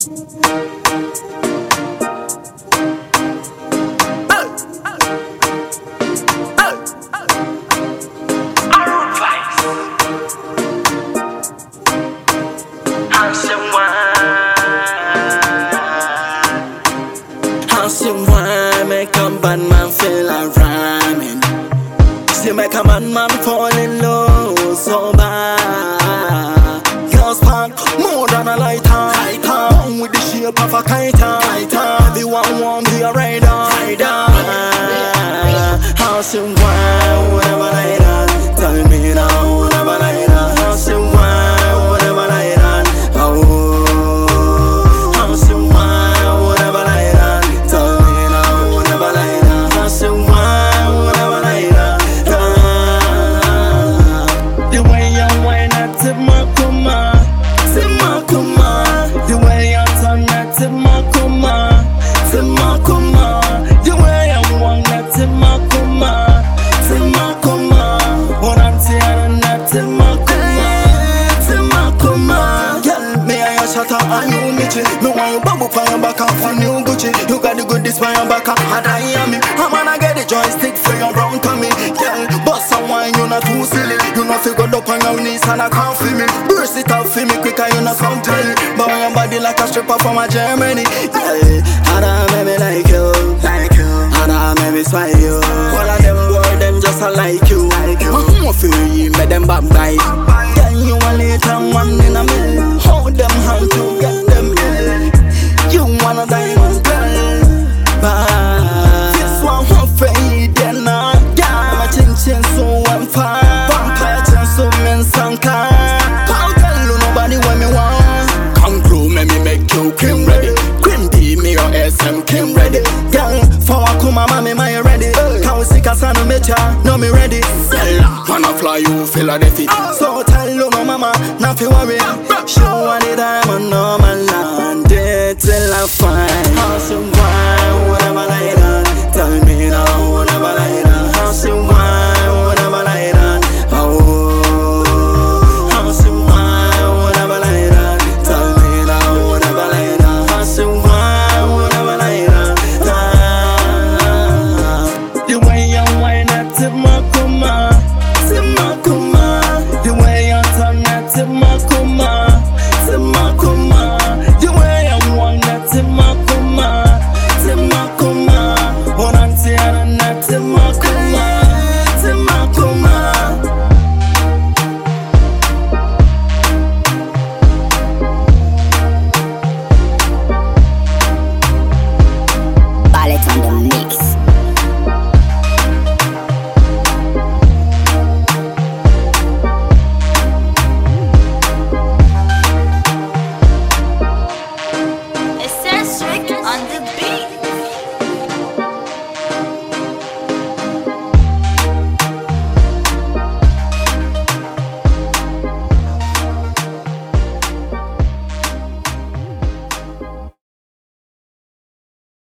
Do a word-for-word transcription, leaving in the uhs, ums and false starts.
Why make a bad man feel like rhyming? See make a bad man fall in love so bad. Girls spark more than a lighter, lighter. Born with the shape of a kite, kite. Everyone want be a rider, rider. How soon why whatever like that? Tell me now whatever like that. How soon why whatever like that? Oh, how soon why whatever like that? Tell me now whatever like that. How soon why whatever like that? Ah, the way you whine at the makuma, the makuma. The way you turn at the makuma, the makuma. The way you whine at the makuma, the makuma. What I'm saying at the makuma, the makuma. Girl, me I shut up and you Michi. Me want you bubble for your back up for new Gucci. You got the goodies for your back up, and I am me. I'm gonna get the joystick for your brown tummy. Girl, bust some wine, you not too silly. You not feel good up on your knees and I can't feel me. Burst it out for me quicker, you not come to me. Bow your body like a stripper from a Germany. Girl, and I make me like you, like you. And I make me smile you. All of them boys, them just a like you, like you. More for you, make them back bite. Girl, you a little one in a mill. Hold them hand to get them ill. You wanna diamond girl, but this one won't fade and not. Yeah, my chin chin so I'm fine. Vampire chin so men sanka. Can't tell you nobody when me want. Come through, me me make you cream ready. Cream B, me your S M cream ready. Girl, for a kuma mami my ready. Can we see Kasano mecha? No me ready. Wanna fly you Philadelphia. So tell you no mama, not fi worry. Show one the diamond, no man land it till I find.